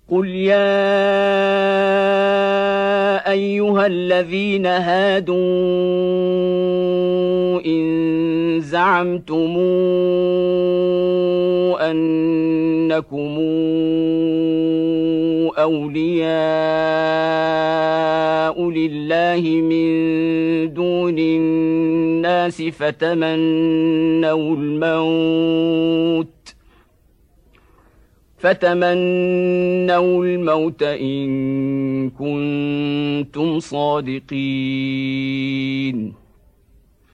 قل يا أيها الذين هادوا إن زعمتم أنكم أولياء لله من دون الناس فتمنوا الموت إن كنتم صادقين